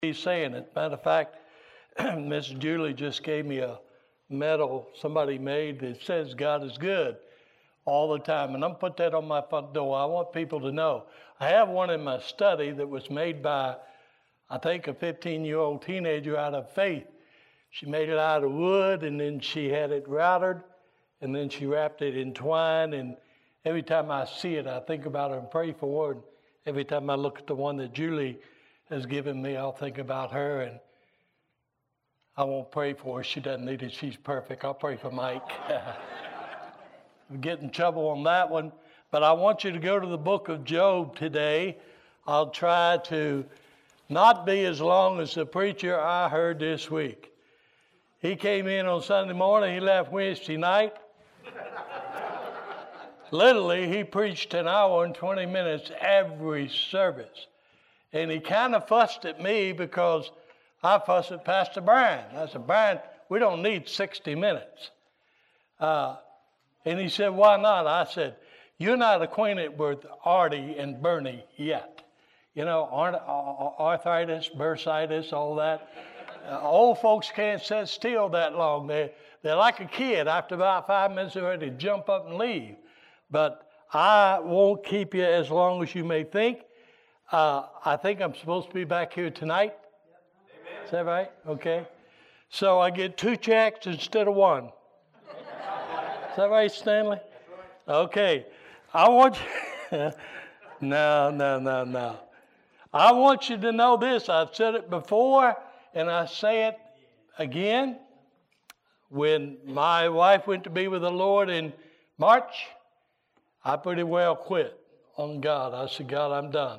He's saying it. Matter of fact, Miss Julie just gave me a medal somebody made that says God is good all the time. And I'm put that on my front door. I want people to know. I have one in my study that was made by, I think, a 15-year-old teenager out of Faith. She made it out of wood, and then she had it routed, and then she wrapped it in twine. And every time I see it, I think about her and pray for her. And every time I look at the one that Julie has given me, I'll think about her, and I won't pray for her. She doesn't need it. She's perfect. I'll pray for Mike. I'm getting in trouble on that one. But I want you to go to the book of Job today. I'll try to not be as long as the preacher I heard this week. He came in on Sunday morning. He left Wednesday night. Literally, he preached an hour and 20 minutes every service. And he kind of fussed at me because I fussed at Pastor Brian. I said, Brian, we don't need 60 minutes. And he said, why not? I said, you're not acquainted with Artie and Bernie yet. You know, arthritis, bursitis, all that. Old folks can't sit still that long. They're like a kid. After about 5 minutes, they're ready to jump up and leave. But I won't keep you as long as you may think. I think I'm supposed to be back here tonight. Amen. Is that right? Okay. So I get 2 checks instead of 1. Is that right, Stanley? Okay. I want you... No. I want you to know this. I've said it before, and I say it again. When my wife went to be with the Lord in March, I pretty well quit on God. I said, God, I'm done.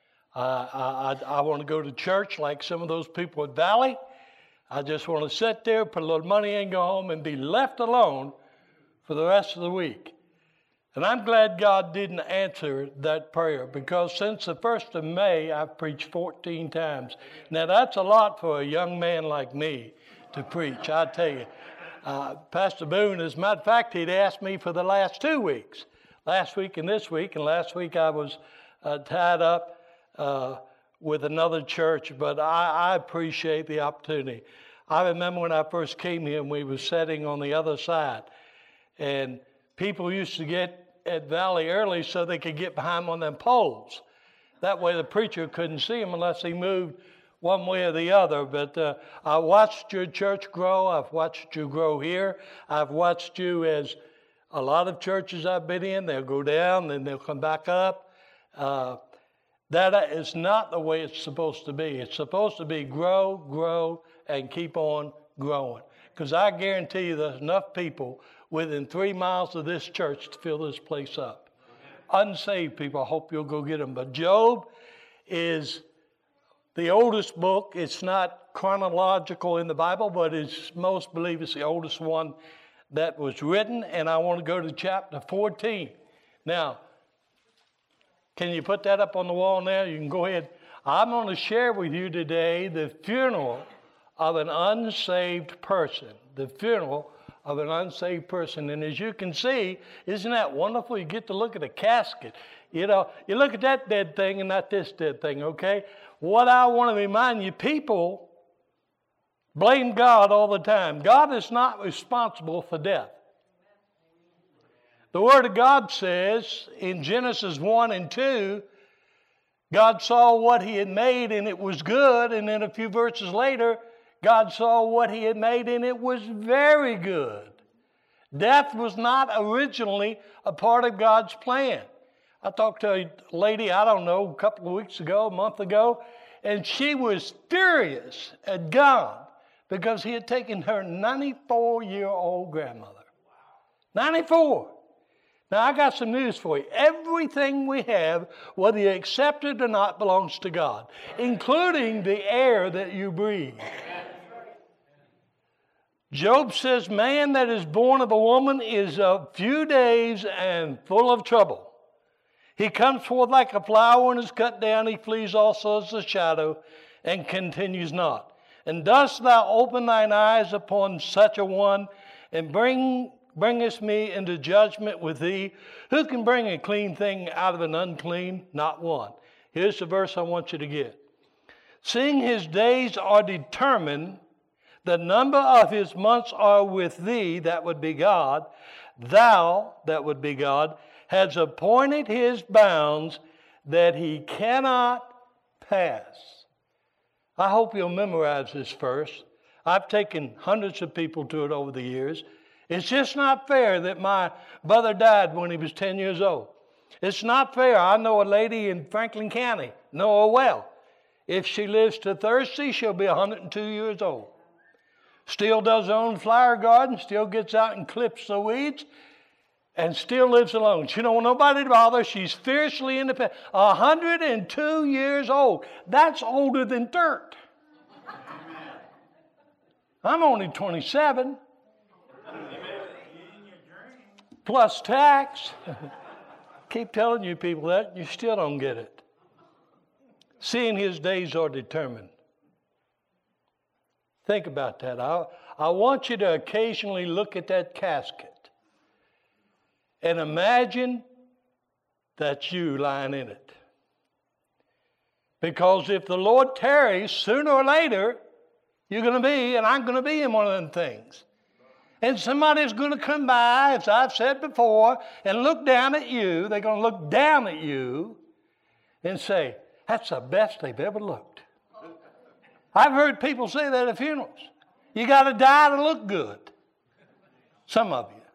I want to go to church like some of those people at Valley. I just want to sit there, put a little money in, go home, and be left alone for the rest of the week. And I'm glad God didn't answer that prayer, because since the 1st of May, I've preached 14 times. Now, that's a lot for a young man like me to preach, I tell you. Pastor Boone, as a matter of fact, he'd asked me for the last 2 weeks, last week and this week. And last week I was tied up with another church, but I appreciate the opportunity. I remember when I first came here and we were sitting on the other side, and people used to get at Valley early so they could get behind one of them poles. That way the preacher couldn't see them unless he moved one way or the other. But I watched your church grow. I've watched you grow here. I've watched you, as a lot of churches I've been in, they'll go down, then they'll come back up. That is not the way it's supposed to be. It's supposed to be grow, and keep on growing. Because I guarantee you there's enough people within 3 miles of this church to fill this place up. Unsaved people, I hope you'll go get them. But Job is the oldest book. It's not chronological in the Bible, but most believe it's the oldest one that was written. And I want to go to chapter 14. Now, can you put that up on the wall now? You can go ahead. I'm going to share with you today the funeral of an unsaved person. The funeral of an unsaved person. And as you can see, isn't that wonderful? You get to look at a casket. You know, you look at that dead thing and not this dead thing, okay? What I want to remind you, people blame God all the time. God is not responsible for death. The Word of God says in Genesis 1 and 2, God saw what He had made and it was good. And then a few verses later, God saw what He had made and it was very good. Death was not originally a part of God's plan. I talked to a lady, I don't know, a couple of weeks ago, a month ago, and she was furious at God because He had taken her 94-year-old grandmother. 94. Now, I got some news for you. Everything we have, whether you accept it or not, belongs to God, including the air that you breathe. Job says, man that is born of a woman is of few days and full of trouble. He comes forth like a flower and is cut down. He flees also as a shadow and continues not. And dost thou open thine eyes upon such a one and bringest me into judgment with thee? Who can bring a clean thing out of an unclean? Not one. Here's the verse I want you to get. Seeing his days are determined, the number of his months are with thee, that would be God. Thou, that would be God, has appointed his bounds that he cannot pass. I hope you'll memorize this verse. I've taken hundreds of people to it over the years. It's just not fair that my brother died when he was 10 years old. It's not fair. I know a lady in Franklin County, know her well. If she lives to Thursday, she'll be 102 years old. Still does her own flower garden, still gets out and clips the weeds, and still lives alone. She don't want nobody to bother. She's fiercely independent. 102 years old. That's older than dirt. I'm only 27. Plus tax. Keep telling you people that, you still don't get it. Seeing his days are determined. Think about that. I want you to occasionally look at that casket and imagine that's you lying in it. Because if the Lord tarries, sooner or later, you're going to be, and I'm going to be in one of them things. And somebody's going to come by, as I've said before, and look down at you. They're going to look down at you and say, that's the best they've ever looked. I've heard people say that at funerals. You got to die to look good. Some of you.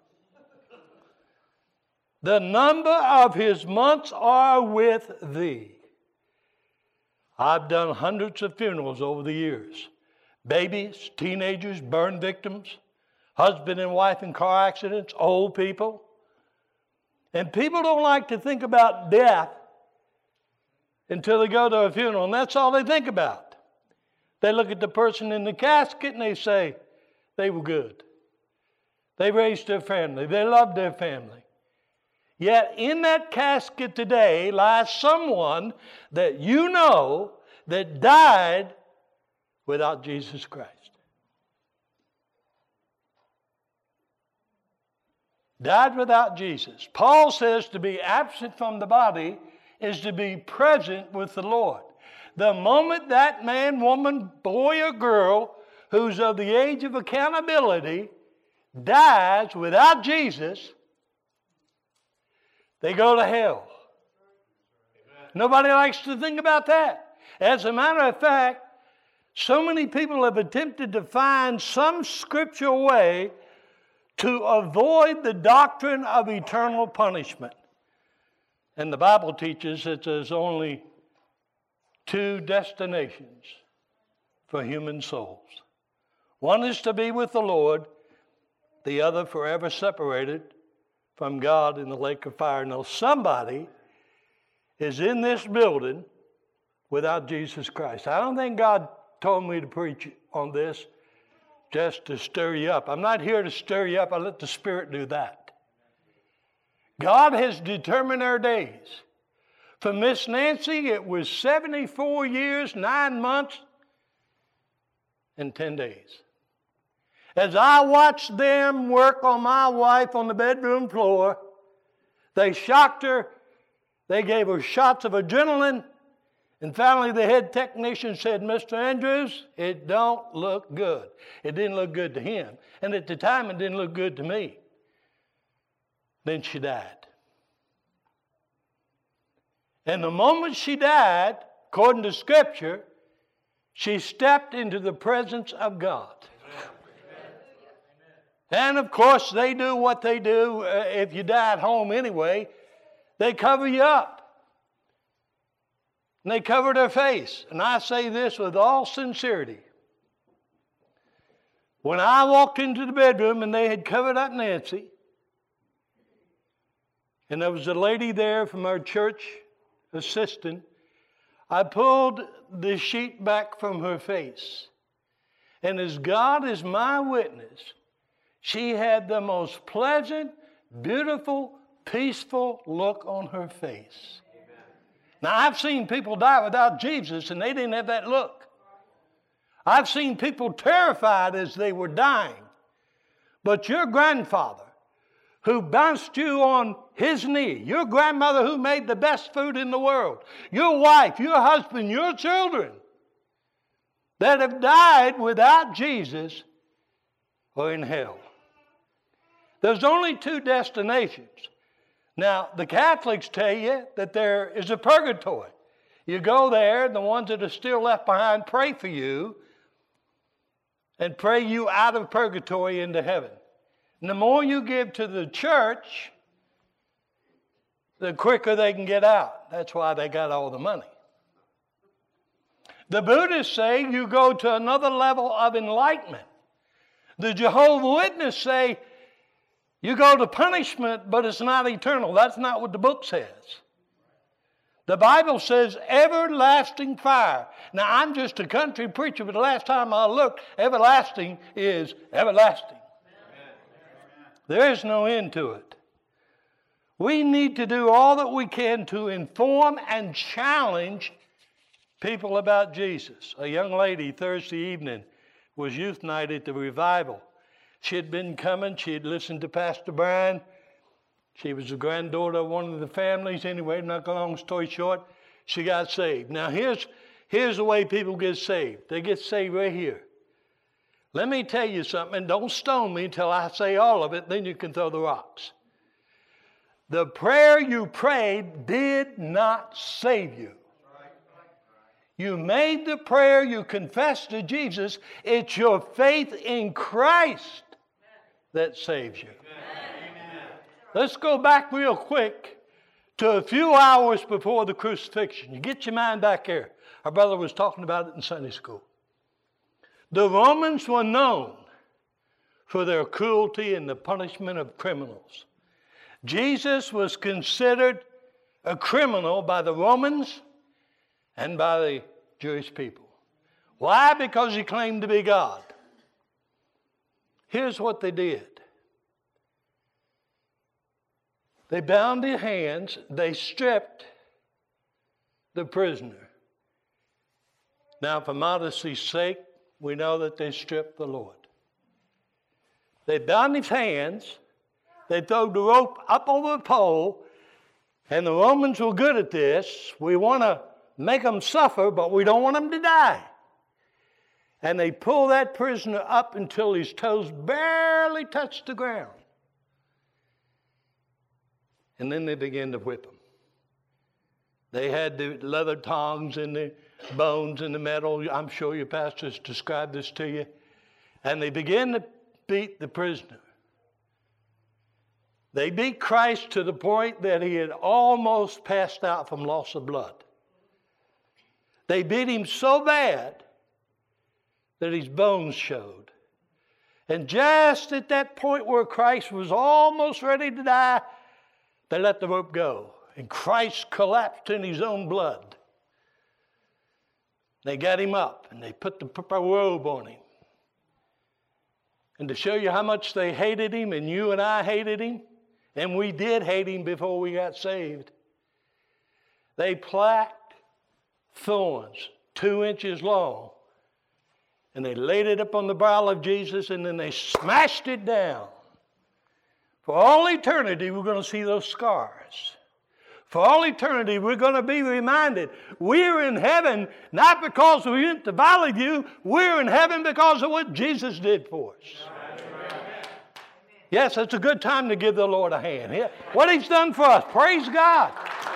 The number of his months are with thee. I've done hundreds of funerals over the years. Babies, teenagers, burn victims, husband and wife in car accidents, old people. And people don't like to think about death until they go to a funeral, and that's all they think about. They look at the person in the casket and they say, they were good. They raised their family. They loved their family. Yet in that casket today lies someone that you know that died without Jesus Christ. Died without Jesus. Paul says to be absent from the body is to be present with the Lord. The moment that man, woman, boy, or girl who's of the age of accountability dies without Jesus, they go to hell. Amen. Nobody likes to think about that. As a matter of fact, so many people have attempted to find some scriptural way to avoid the doctrine of eternal punishment. And the Bible teaches that there's only two destinations for human souls. One is to be with the Lord, the other forever separated from God in the lake of fire. Now, somebody is in this building without Jesus Christ. I don't think God told me to preach on this just to stir you up. I'm not here to stir you up. I let the Spirit do that. God has determined our days. For Miss Nancy, it was 74 years, 9 months, and 10 days. As I watched them work on my wife on the bedroom floor, they shocked her, they gave her shots of adrenaline, and finally the head technician said, Mr. Andrews, it don't look good. It didn't look good to him. And at the time, it didn't look good to me. Then she died. And the moment she died, according to Scripture, she stepped into the presence of God. And of course, they do what they do if you die at home anyway. They cover you up. And they cover their face. And I say this with all sincerity. When I walked into the bedroom and they had covered up Nancy, and there was a lady there from our church assistant, I pulled the sheet back from her face. And as God is my witness, she had the most pleasant, beautiful, peaceful look on her face. Amen. Now, I've seen people die without Jesus, and they didn't have that look. I've seen people terrified as they were dying. But your grandfather, who bounced you on his knee, your grandmother who made the best food in the world, your wife, your husband, your children, that have died without Jesus are in hell. There's only two destinations. Now, the Catholics tell you that there is a purgatory. You go there, and the ones that are still left behind pray for you and pray you out of purgatory into heaven. And the more you give to the church, the quicker they can get out. That's why they got all the money. The Buddhists say you go to another level of enlightenment. The Jehovah's Witnesses say you go to punishment, but it's not eternal. That's not what the book says. The Bible says everlasting fire. Now, I'm just a country preacher, but the last time I looked, everlasting is everlasting. There is no end to it. We need to do all that we can to inform and challenge people about Jesus. A young lady Thursday evening was youth night at the revival. She had been coming. She had listened to Pastor Brian. She was the granddaughter of one of the families. Anyway, not a long story short, she got saved. Now, here's the way people get saved. They get saved right here. Let me tell you something, and don't stone me until I say all of it, then you can throw the rocks. The prayer you prayed did not save you. You made the prayer, you confessed to Jesus. It's your faith in Christ that saves you. Amen. Let's go back real quick to a few hours before the crucifixion. You get your mind back here. Our brother was talking about it in Sunday school. The Romans were known for their cruelty and the punishment of criminals. Jesus was considered a criminal by the Romans and by the Jewish people. Why? Because he claimed to be God. Here's what they did. They bound his hands. They stripped the prisoner. Now, for modesty's sake, we know that they stripped the Lord. They bound his hands. They threw the rope up over the pole. And the Romans were good at this. We want to make them suffer, but we don't want them to die. And they pull that prisoner up until his toes barely touched the ground. And then they began to whip him. They had the leather tongs and the bones and the metal. I'm sure your pastors described this to you. And they began to beat the prisoner. They beat Christ to the point that he had almost passed out from loss of blood. They beat him so bad that his bones showed. And just at that point where Christ was almost ready to die, they let the rope go. And Christ collapsed in his own blood. They got him up and they put the purple robe on him. And to show you how much they hated him, and you and I hated him, and we did hate him before we got saved, they placked thorns 2 inches long, and they laid it up on the brow of Jesus, and then they smashed it down. For all eternity, we're going to see those scars. For all eternity, we're going to be reminded we're in heaven not because we went to Valley View, we're in heaven because of what Jesus did for us. Amen. Yes, it's a good time to give the Lord a hand. What he's done for us, praise God.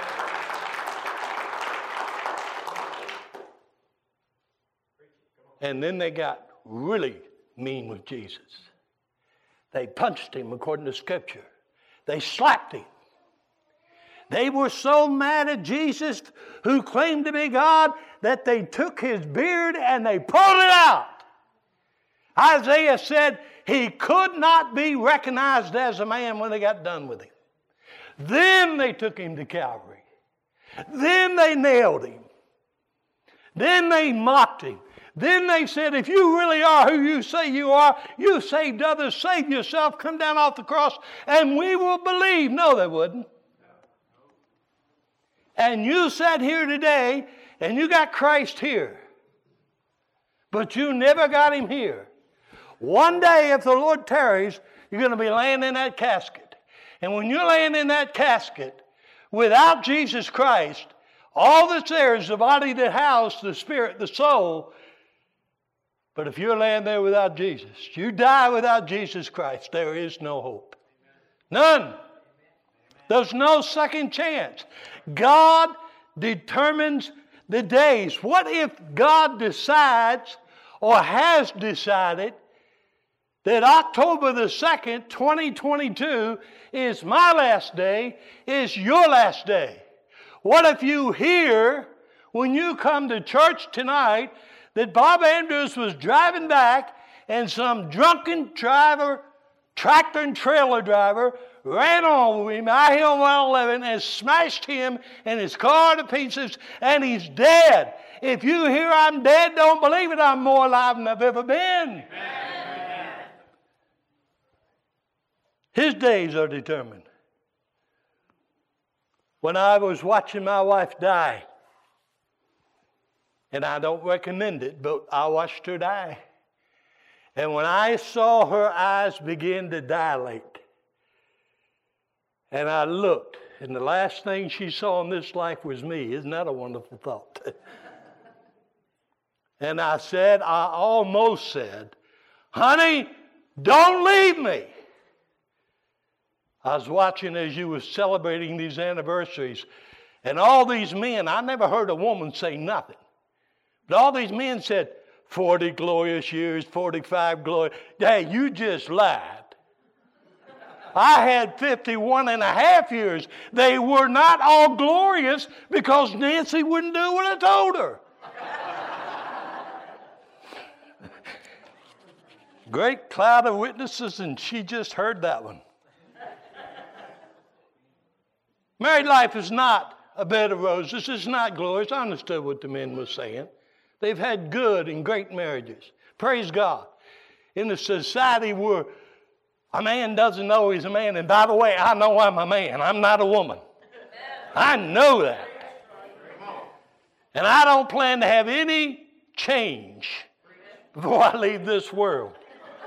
And then they got really mean with Jesus. They punched him according to Scripture. They slapped him. They were so mad at Jesus, who claimed to be God, that they took his beard and they pulled it out. Isaiah said he could not be recognized as a man when they got done with him. Then they took him to Calvary. Then they nailed him. Then they mocked him. Then they said, if you really are who you say you are, you saved others, save yourself, come down off the cross, and we will believe. No, they wouldn't. And you sat here today, and you got Christ here, but you never got him here. One day, if the Lord tarries, you're going to be laying in that casket. And when you're laying in that casket, without Jesus Christ, all that's there is the body that housed the spirit, the soul, But if you're laying there without Jesus, you die without Jesus Christ, there is no hope. None. There's no second chance. God determines the days. What if God decides or has decided that October the 2nd, 2022 is my last day, is your last day? What if you hear when you come to church tonight that Bob Andrews was driving back and some drunken driver, tractor and trailer driver, ran over him, I-Hill 111, and smashed him and his car to pieces, and he's dead? If you hear I'm dead, don't believe it. I'm more alive than I've ever been. Amen. His days are determined. When I was watching my wife die, and I don't recommend it, but I watched her die. And when I saw her eyes begin to dilate, and I looked, and the last thing she saw in this life was me. Isn't that a wonderful thought? And I almost said, honey, don't leave me. I was watching as you were celebrating these anniversaries, and all these men, I never heard a woman say nothing. But all these men said, 40 glorious years, 45 glorious. Hey, you just lied. I had 51 and a half years. They were not all glorious because Nancy wouldn't do what I told her. Great cloud of witnesses, and she just heard that one. Married life is not a bed of roses. It's not glorious. I understood what the men were saying. They've had good and great marriages. Praise God. In a society where a man doesn't know he's a man, and by the way, I know I'm a man. I'm not a woman. I know that. And I don't plan to have any change before I leave this world.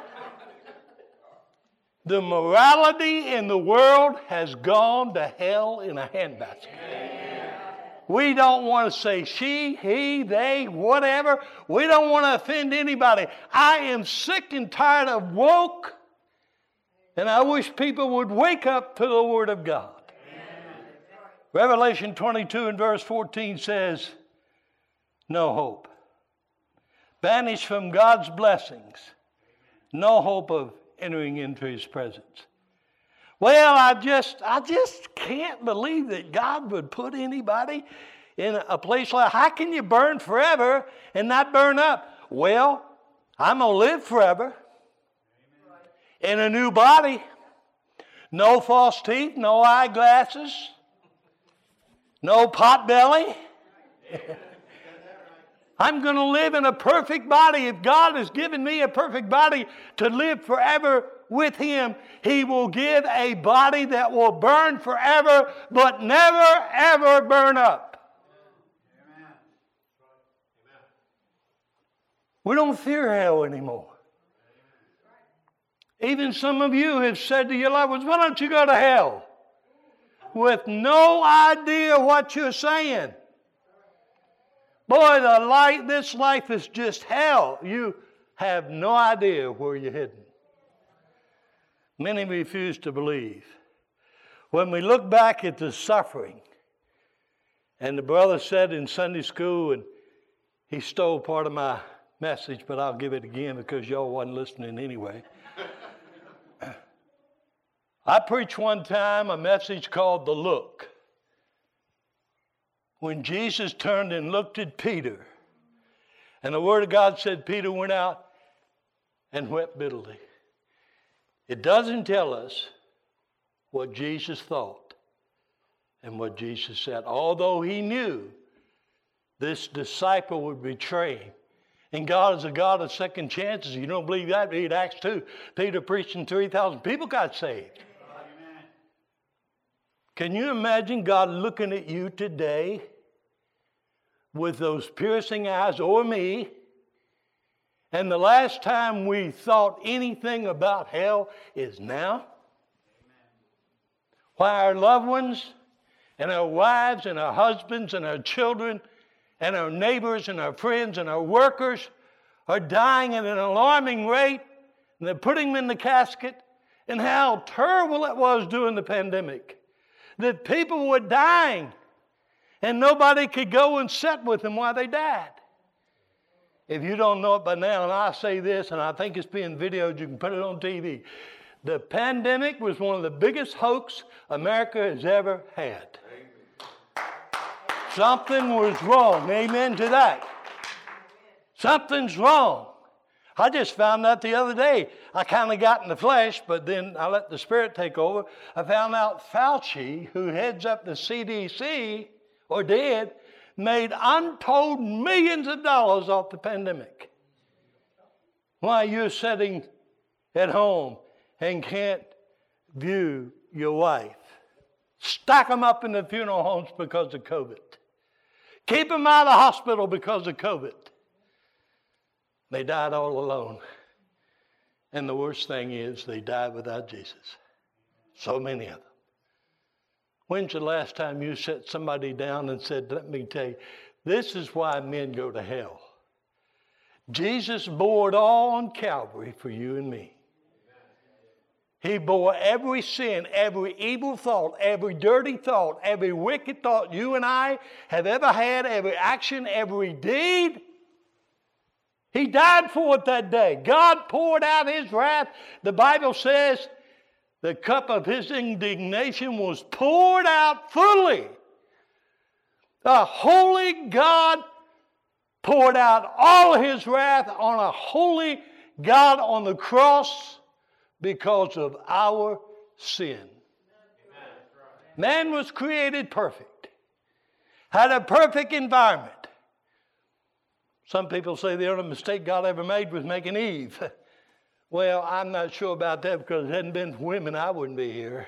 The morality in the world has gone to hell in a handbasket. We don't want to say she, he, they, whatever. We don't want to offend anybody. I am sick and tired of woke, and I wish people would wake up to the Word of God. Amen. Revelation 22 and verse 14 says, no hope. Banished from God's blessings. No hope of entering into His presence. Well, I just can't believe that God would put anybody in a place like, how can you burn forever and not burn up? Well, I'm going to live forever in a new body. No false teeth, no eyeglasses, no pot belly. I'm going to live in a perfect body. If God has given me a perfect body to live forever with Him, He will give a body that will burn forever, but never, ever burn up. Amen. We don't fear hell anymore. Even some of you have said to your loved ones, why don't you go to hell? With no idea what you're saying. Boy, this life is just hell. You have no idea where you're heading. Many refuse to believe. When we look back at the suffering, and the brother said in Sunday school, and he stole part of my message, but I'll give it again because y'all wasn't listening anyway. I preached one time a message called The Look. When Jesus turned and looked at Peter, and the Word of God said Peter went out and wept bitterly. It doesn't tell us what Jesus thought and what Jesus said, although He knew this disciple would betray Him. And God is a God of second chances. You don't believe that? Read Acts 2. Peter preaching 3,000 people got saved. Can you imagine God looking at you today with those piercing eyes, or me, and the last time we thought anything about hell is now? Why our loved ones and our wives and our husbands and our children and our neighbors and our friends and our workers are dying at an alarming rate, and they're putting them in the casket, and how terrible it was during the pandemic. That people were dying, and nobody could go and sit with them while they died. If you don't know it by now, and I say this, and I think it's being videoed, you can put it on TV. The pandemic was one of the biggest hoax America has ever had. Something was wrong. Amen to that. Something's wrong. I just found out the other day. I kind of got in the flesh, but then I let the Spirit take over. I found out Fauci, who heads up the CDC, or did, made untold millions of dollars off the pandemic. Why you're sitting at home and can't view your wife. Stack them up in the funeral homes because of COVID. Keep them out of the hospital because of COVID. They died all alone. And the worst thing is they died without Jesus. So many of them. When's the last time you sat somebody down and said, let me tell you, this is why men go to hell. Jesus bore it all on Calvary for you and me. He bore every sin, every evil thought, every dirty thought, every wicked thought you and I have ever had, every action, every deed. He died for it that day. God poured out His wrath. The Bible says the cup of His indignation was poured out fully. The holy God poured out all His wrath on a holy God on the cross because of our sin. Man was created perfect, had a perfect environment. Some people say the only mistake God ever made was making Eve. Well, I'm not sure about that because if it hadn't been for women, I wouldn't be here.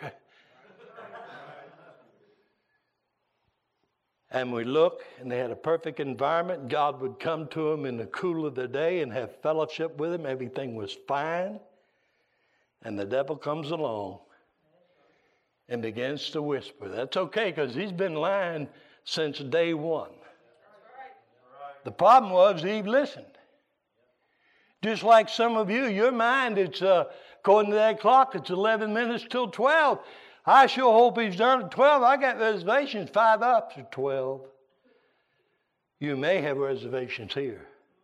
And we look, and they had a perfect environment. God would come to them in the cool of the day and have fellowship with them. Everything was fine. And the devil comes along and begins to whisper. That's okay because he's been lying since day one. The problem was Eve listened. Just like some of you, your mind, it's according to that clock, it's 11 minutes till 12. I sure hope he's done at 12. I got reservations 5 up to 12. You may have reservations here.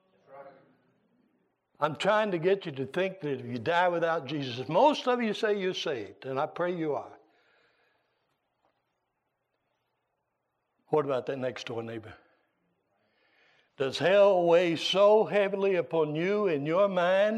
I'm trying to get you to think that if you die without Jesus, most of you say you're saved, and I pray you are. What about that next door neighbor? Does hell weigh so heavily upon you in your mind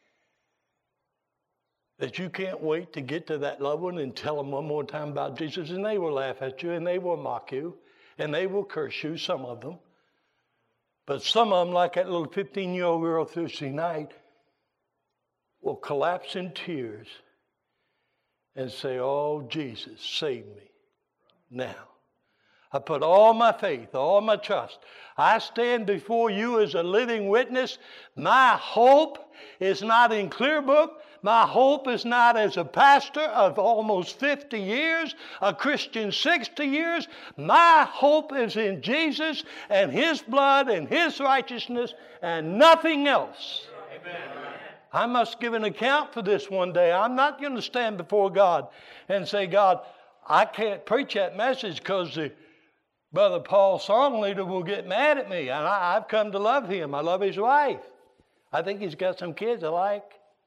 that you can't wait to get to that loved one and tell them one more time about Jesus? And they will laugh at you, and they will mock you, and they will curse you, some of them. But some of them, like that little 15-year-old girl Thursday night, will collapse in tears and say, oh, Jesus, save me now. I put all my faith, all my trust. I stand before you as a living witness. My hope is not in Clearbook. My hope is not as a pastor of almost 50 years, a Christian 60 years. My hope is in Jesus and His blood and His righteousness and nothing else. Amen. I must give an account for this one day. I'm not going to stand before God and say, God, I can't preach that message because the Brother Paul, song leader, will get mad at me. And I've come to love him. I love his wife. I think he's got some kids I like.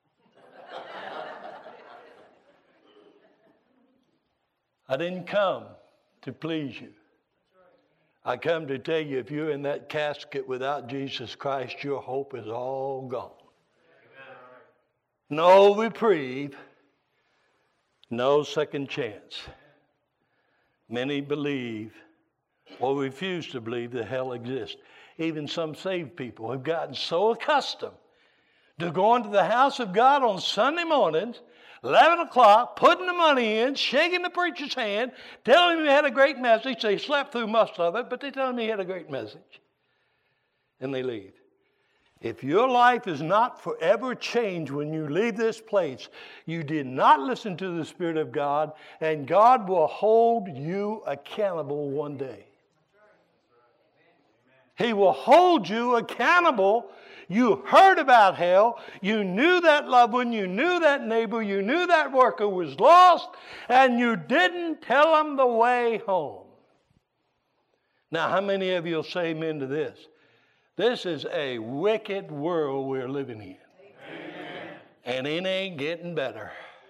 I didn't come to please you. I come to tell you if you're in that casket without Jesus Christ, your hope is all gone. No reprieve, no second chance. Many believe or refuse to believe that hell exists. Even some saved people have gotten so accustomed to going to the house of God on Sunday mornings, 11 o'clock, putting the money in, shaking the preacher's hand, telling him he had a great message. They slept through most of it, but they tell him he had a great message. And they leave. If your life is not forever changed when you leave this place, you did not listen to the Spirit of God, and God will hold you accountable one day. He will hold you accountable. You heard about hell. You knew that loved one. You knew that neighbor. You knew that worker was lost. And you didn't tell them the way home. Now, how many of you will say amen to this? This is a wicked world we're living in. Amen. And it ain't getting better.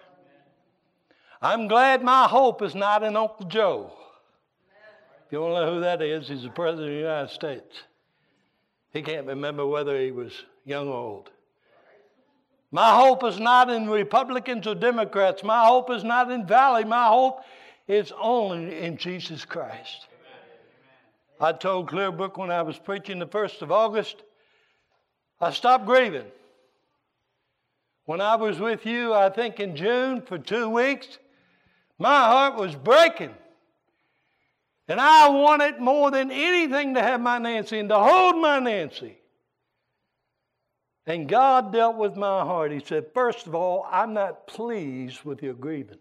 I'm glad my hope is not in Uncle Joe. If you want to know who that is, he's the President of the United States. He can't remember whether he was young or old. My hope is not in Republicans or Democrats. My hope is not in Valley. My hope is only in Jesus Christ. I told Clearbrook when I was preaching the 1st of August, I stopped grieving. When I was with you, I think in June for 2 weeks, my heart was breaking. And I wanted more than anything to have my Nancy and to hold my Nancy. And God dealt with my heart. He said, first of all, I'm not pleased with your grieving.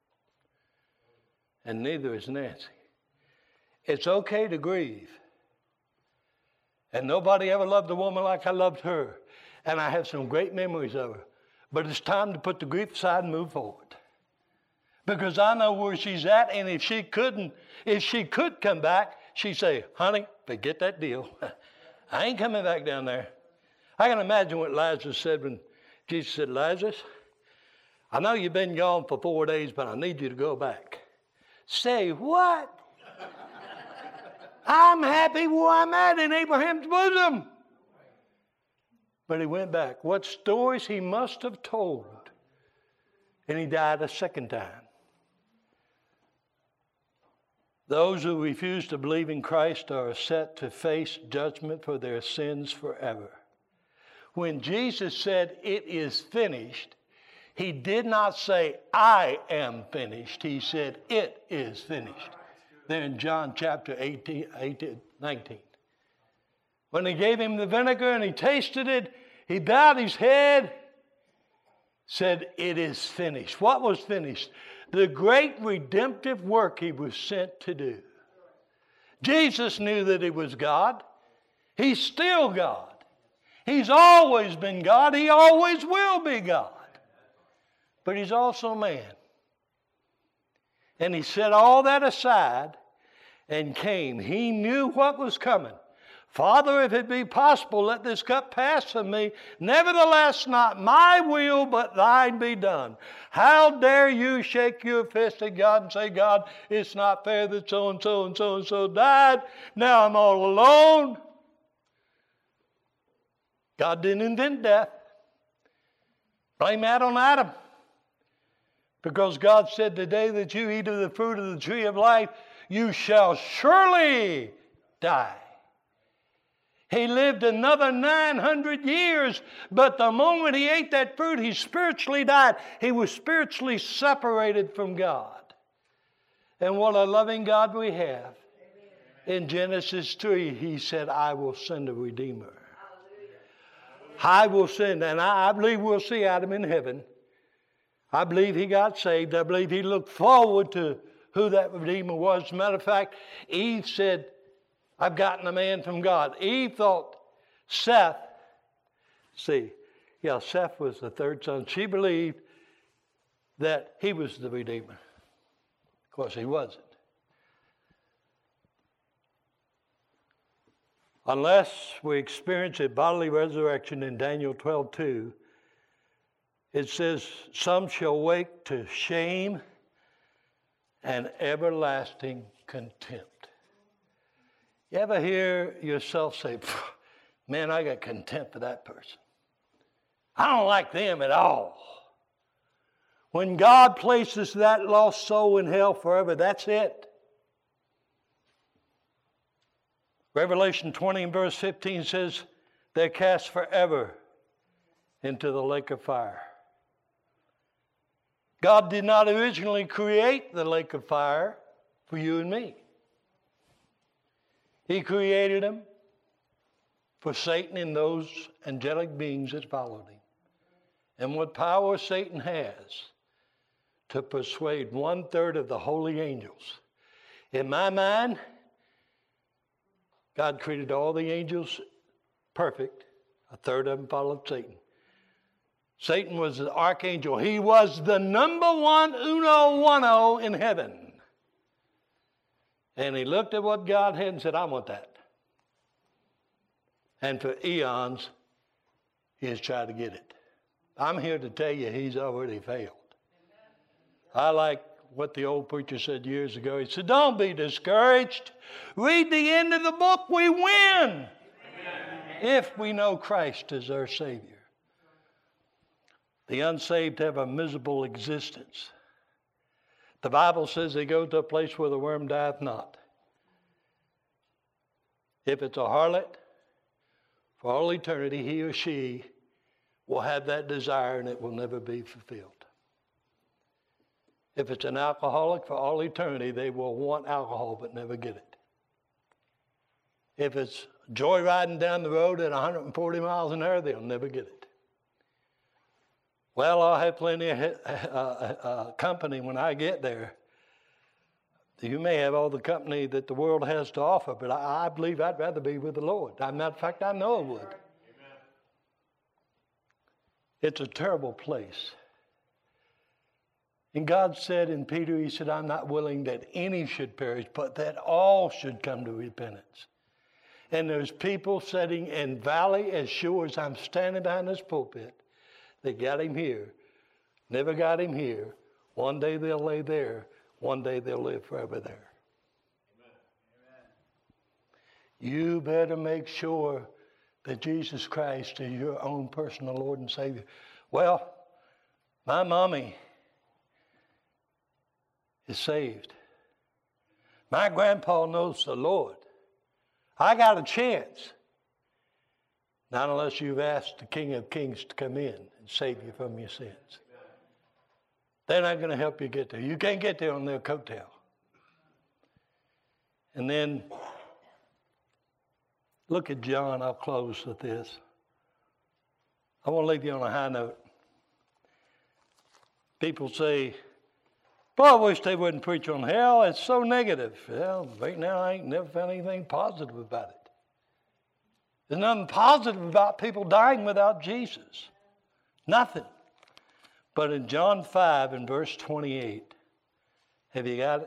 And neither is Nancy. It's okay to grieve. And nobody ever loved a woman like I loved her. And I have some great memories of her. But it's time to put the grief aside and move forward. Because I know where she's at, and if she could come back, she'd say, honey, forget that deal. I ain't coming back down there. I can imagine what Lazarus said when Jesus said, Lazarus, I know you've been gone for 4 days, but I need you to go back. Say what? I'm happy where I'm at in Abraham's bosom. But he went back. What stories he must have told. And he died a second time. Those who refuse to believe in Christ are set to face judgment for their sins forever. When Jesus said, it is finished, he did not say, I am finished. He said, it is finished. There in John chapter 19. When they gave him the vinegar and he tasted it, he bowed his head, said, it is finished. What was finished? The great redemptive work he was sent to do. Jesus knew that he was God. He's still God. He's always been God. He always will be God. But he's also man. And he set all that aside and came. He knew what was coming. Father, if it be possible, let this cup pass from me. Nevertheless, not my will, but thine be done. How dare you shake your fist at God and say, God, it's not fair that so-and-so and so-and-so died. Now I'm all alone. God didn't invent death. Blame that on Adam. Because God said, the day that you eat of the fruit of the tree of life, you shall surely die. He lived another 900 years, but the moment he ate that fruit, he spiritually died. He was spiritually separated from God. And what a loving God we have. In Genesis 3, he said, I will send a Redeemer. I will send, and I believe we'll see Adam in heaven. I believe he got saved. I believe he looked forward to who that Redeemer was. As a matter of fact, Eve said, I've gotten a man from God. Eve thought Seth was the third son. She believed that he was the Redeemer. Of course, he wasn't. Unless we experience a bodily resurrection in Daniel 12:2, it says, some shall wake to shame and everlasting contempt. You ever hear yourself say, man, I got contempt for that person. I don't like them at all. When God places that lost soul in hell forever, that's it. Revelation 20 and verse 15 says, they're cast forever into the lake of fire. God did not originally create the lake of fire for you and me. He created them for Satan and those angelic beings that followed him. And what power Satan has to persuade 1/3 of the holy angels. In my mind, God created all the angels perfect. A third of them followed Satan. Satan was the archangel. He was the number one, uno in heaven. And he looked at what God had and said, I want that. And for eons, he has tried to get it. I'm here to tell you he's already failed. I like what the old preacher said years ago. He said, don't be discouraged. Read the end of the book. We win. Amen. If we know Christ as our Savior. The unsaved have a miserable existence. The Bible says they go to a place where the worm dieth not. If it's a harlot, for all eternity, he or she will have that desire and it will never be fulfilled. If it's an alcoholic, for all eternity, they will want alcohol but never get it. If it's joyriding down the road at 140 miles an hour, they'll never get it. Well, I'll have plenty of company when I get there. You may have all the company that the world has to offer, but I believe I'd rather be with the Lord. As a matter of fact, I know I would. Amen. It's a terrible place. And God said in Peter, he said, I'm not willing that any should perish, but that all should come to repentance. And there's people sitting in valley as sure as I'm standing behind this pulpit. They got him here, never got him here. One day they'll lay there. One day they'll live forever there. Amen. You better make sure that Jesus Christ is your own personal Lord and Savior. Well, my mommy is saved. My grandpa knows the Lord. I got a chance. Not unless you've asked the King of Kings to come in and save you from your sins. They're not going to help you get there. You can't get there on their coattail. And then, look at John. I'll close with this. I want to leave you on a high note. People say, boy, I wish they wouldn't preach on hell. It's so negative. Well, right now I ain't never found anything positive about it. There's nothing positive about people dying without Jesus. Nothing. But in John 5 and verse 28, have you got it?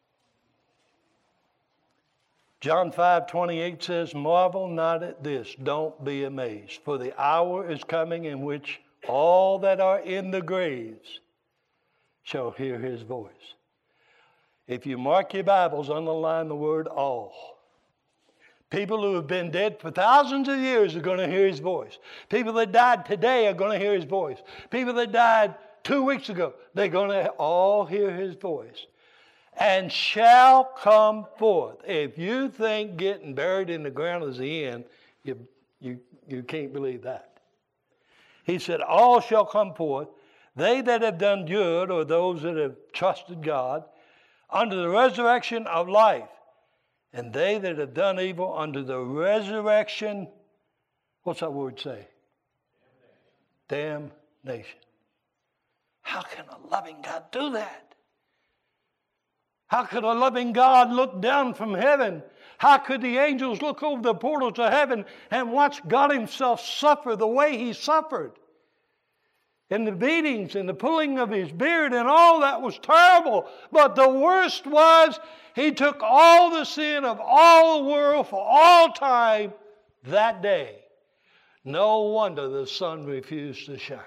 John 5:28 says, marvel not at this, don't be amazed, for the hour is coming in which all that are in the graves shall hear his voice. If you mark your Bibles, underline the word all. People who have been dead for thousands of years are going to hear his voice. People that died today are going to hear his voice. People that died 2 weeks ago, they're going to all hear his voice. And shall come forth. If you think getting buried in the ground is the end, you can't believe that. He said, all shall come forth. They that have done good, or those that have trusted God, unto the resurrection of life. And they that have done evil unto the resurrection, what's that word say? Damnation. How can a loving God do that? How could a loving God look down from heaven? How could the angels look over the portals of heaven and watch God himself suffer the way he suffered? And the beatings and the pulling of his beard and all that was terrible. But the worst was he took all the sin of all the world for all time that day. No wonder the sun refused to shine.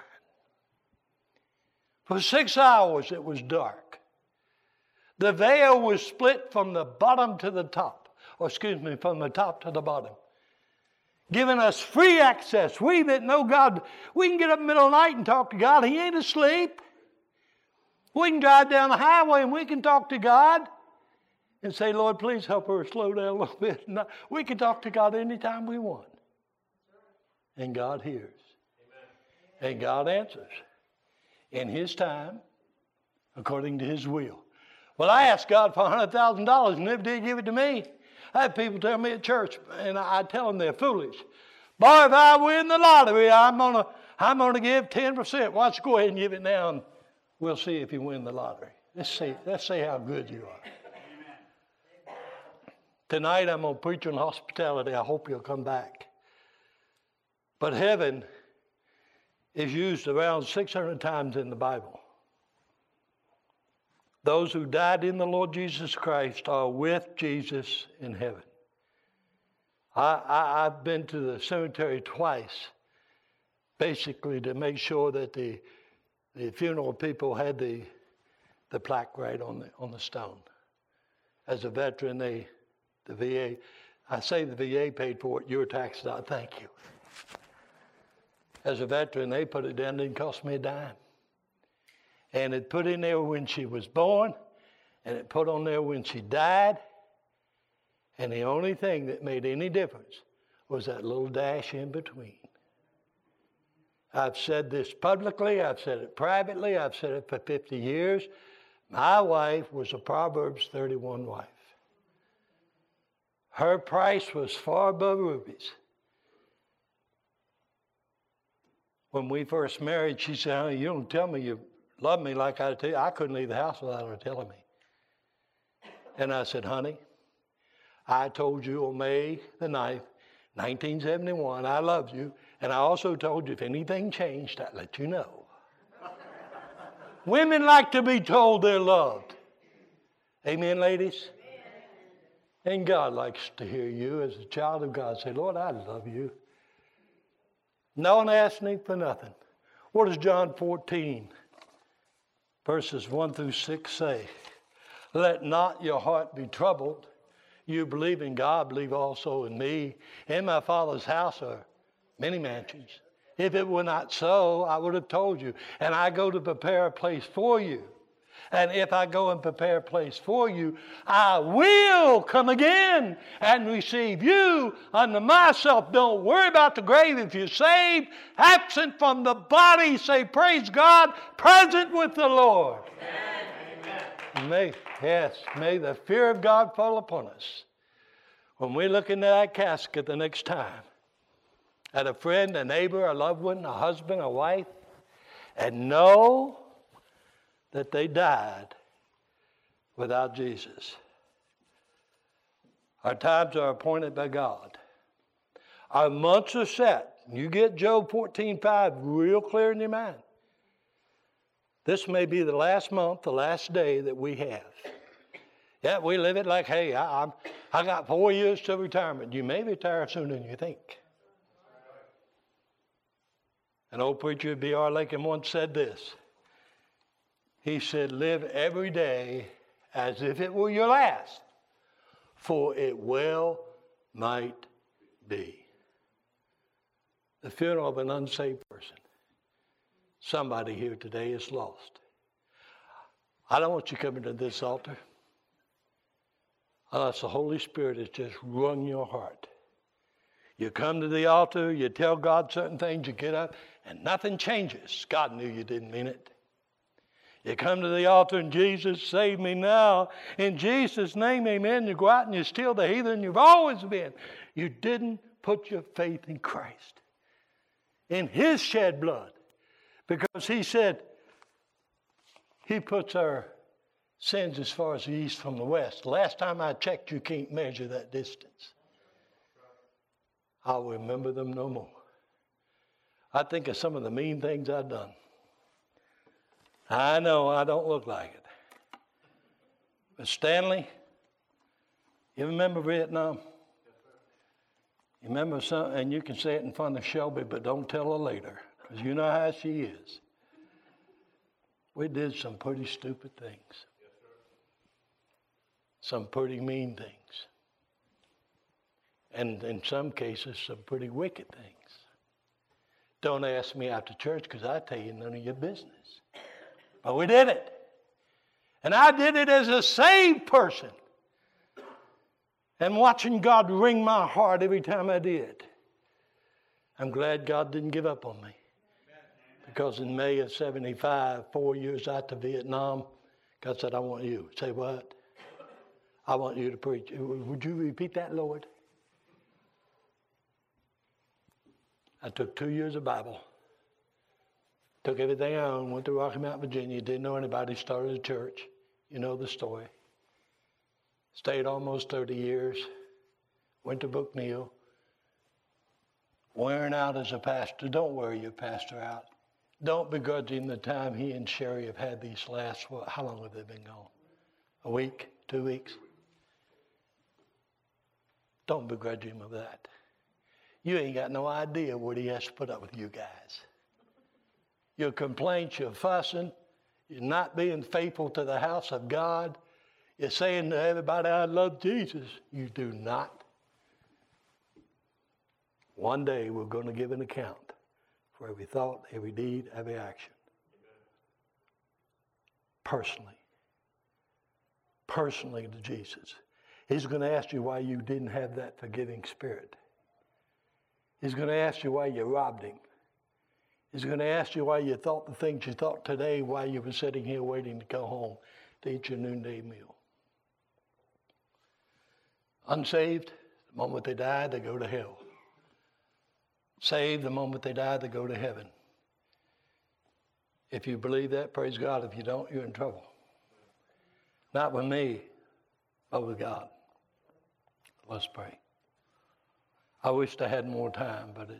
For 6 hours it was dark. The veil was split from the bottom to the top. From the top to the bottom. Giving us free access. We that know God, we can get up in the middle of the night and talk to God. He ain't asleep. We can drive down the highway and we can talk to God and say, Lord, please help her slow down a little bit. We can talk to God anytime we want. And God hears. Amen. And God answers. In his time, according to his will. Well, I asked God for $100,000 and never did give it to me. I have people tell me at church, and I tell them they're foolish. Boy, if I win the lottery, I'm gonna give 10%. Why don't you go ahead and give it now, and we'll see if you win the lottery. Let's see how good you are. Tonight I'm going to preach on hospitality. I hope you'll come back. But heaven is used around 600 times in the Bible. Those who died in the Lord Jesus Christ are with Jesus in heaven. I've been to the cemetery twice, basically to make sure that the funeral people had the plaque right on the stone. As a veteran, the VA, I say the VA paid for it, your tax dollar, thank you. As a veteran, they put it down, it didn't cost me a dime. And it put in there when she was born, and it put on there when she died. And the only thing that made any difference was that little dash in between. I've said this publicly, I've said it privately, I've said it for 50 years. My wife was a Proverbs 31 wife. Her price was far above rubies. When we first married, she said, honey, you don't tell me you love me like I tell you. I couldn't leave the house without her telling me. And I said, honey, I told you on May the 9th, 1971, I loved you. And I also told you if anything changed, I'd let you know. Women like to be told they're loved. Amen, ladies? Amen. And God likes to hear you as a child of God say, Lord, I love you. No one asked me for nothing. What does John 14, verses 1 through 6 say? Let not your heart be troubled. You believe in God, believe also in me. In my Father's house are many mansions. If it were not so, I would have told you. And I go to prepare a place for you. And if I go and prepare a place for you, I will come again and receive you unto myself. Don't worry about the grave. If you're saved, absent from the body, say, praise God, present with the Lord. Amen. May the fear of God fall upon us. When we look into that casket the next time, at a friend, a neighbor, a loved one, a husband, a wife, and know that they died without Jesus. Our times are appointed by God. Our months are set. You get Job 14:5 real clear in your mind. This may be the last month, the last day that we have. Yeah, we live it like, hey, I got 4 years to retirement. You may retire sooner than you think. An old preacher, B.R. Lincoln, once said this. He said, live every day as if it were your last, for it well might be. The funeral of an unsaved person. Somebody here today is lost. I don't want you coming to this altar unless the Holy Spirit has just wrung your heart. You come to the altar, you tell God certain things, you get up, and nothing changes. God knew you didn't mean it. You come to the altar and Jesus, save me now. In Jesus' name, amen. You go out and you're still the heathen you've always been. You didn't put your faith in Christ, in His shed blood. Because He said He puts our sins as far as the east from the west. Last time I checked, you can't measure that distance. I'll remember them no more. I think of some of the mean things I've done. I know I don't look like it. But Stanley, you remember Vietnam? You remember some, and you can say it in front of Shelby, but don't tell her later, because you know how she is. We did some pretty stupid things. Some pretty mean things. And in some cases, some pretty wicked things. Don't ask me after church, because I tell you none of your business. But we did it. And I did it as a saved person. And watching God wring my heart every time I did. I'm glad God didn't give up on me. Because in May of 75, 4 years after Vietnam, God said, I want you. Say what? I want you to preach. Would you repeat that, Lord? I took 2 years of Bible. Took everything I owned, went to Rocky Mount, Virginia, didn't know anybody, started a church. You know the story. Stayed almost 30 years. Went to Brookneal. Wearing out as a pastor. Don't wear your pastor out. Don't begrudge him the time he and Sherry have had these last, how long have they been gone? A week? 2 weeks? Don't begrudge him of that. You ain't got no idea what he has to put up with you guys. Your complaints, your fussing, you're not being faithful to the house of God. You're saying to everybody, I love Jesus. You do not. One day we're going to give an account for every thought, every deed, every action. Personally. Personally to Jesus. He's going to ask you why you didn't have that forgiving spirit. He's going to ask you why you robbed him. He's going to ask you why you thought the things you thought today while you were sitting here waiting to go home to eat your noonday meal. Unsaved, the moment they die, they go to hell. Saved, the moment they die, they go to heaven. If you believe that, praise God. If you don't, you're in trouble. Not with me, but with God. Let's pray. I wished I had more time, but